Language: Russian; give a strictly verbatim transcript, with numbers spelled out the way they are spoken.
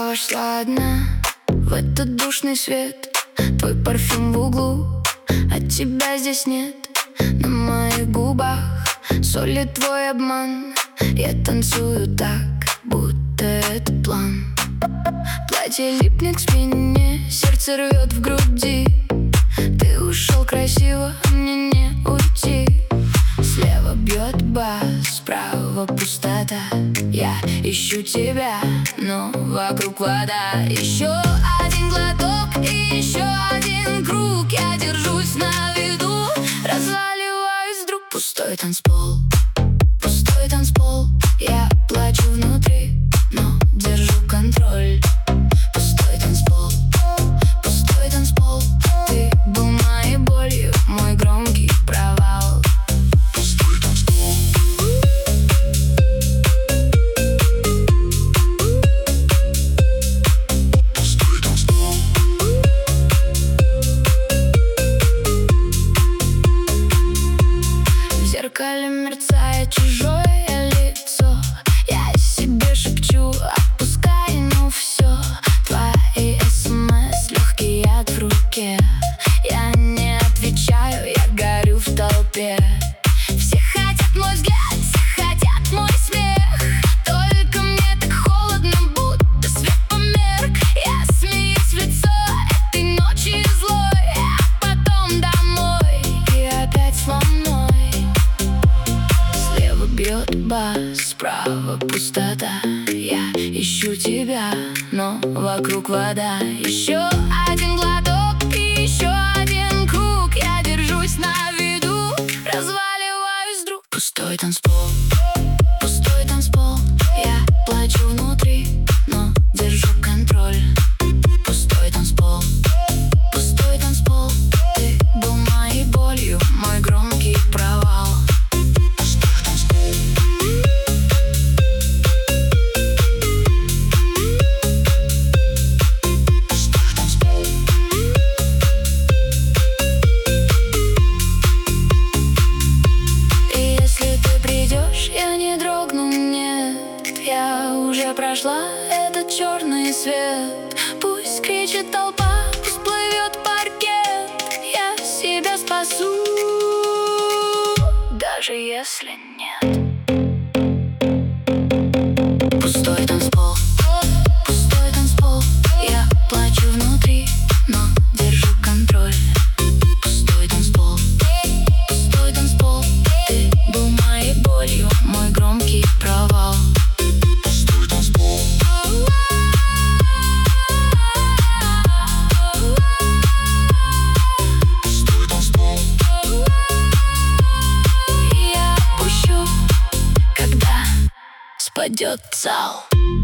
вошла одна в этот душный свет. Твой парфюм в углу, а тебя здесь нет. На моих губах соль и твой обман. Я танцую так, будто это план. Платье липнет к спине, сердце рвет в груди. Ты ушел красиво, а мне не уйти. Слева бьет бас, справа пустота. Я ищу тебя, но вокруг вода. Еще один глоток и еще один круг. Я держусь на виду, разваливаюсь вдруг. Пустой танцпол, пустой танцпол. Я плачу внутри, но держу контроль. Пустой танцпол, пустой танцпол. Ты был моей болью, мой громкий провал. Пустой танцпол. Пустой танцпол. В зеркале мерцает чужое лицо. Я себе шепчу, отпускай, ну все. Твои смс, легкий яд в руке. Я не отвечаю, я горю в толпе. Все хотят мой взгляд, все хотят мой смех. Только мне так холодно, будто свет померк. Я смеюсь в лицо этой ночи злой, а потом домой и опять со мной. Слева бьет бас, справа пустота. Я ищу тебя, но вокруг вода. Еще один глоток и еще один круг. Я держусь на виду, разваливаюсь вдруг. Пустой танцпол, пустой танцпол. Я плачу внутри, но держу контроль. Пустой танцпол, пустой танцпол. Ты был моей болью, мой громкий провал. Пустой танцпол. Пустой танцпол. И если ты придешь, я не дрогну, нет. Я уже прошла этот черный свет. Пусть кричит толпа, пусть плывет паркет. Я себя спасу, даже если нет. Пустой танцпол, пустой танцпол. Я плачу внутри, но держу контроль. Пустой танцпол, пустой танцпол. Ты был моей болью, мой громкий провал. Пустой танцпол. Пустой танцпол. Я пущу, когда спадет зал.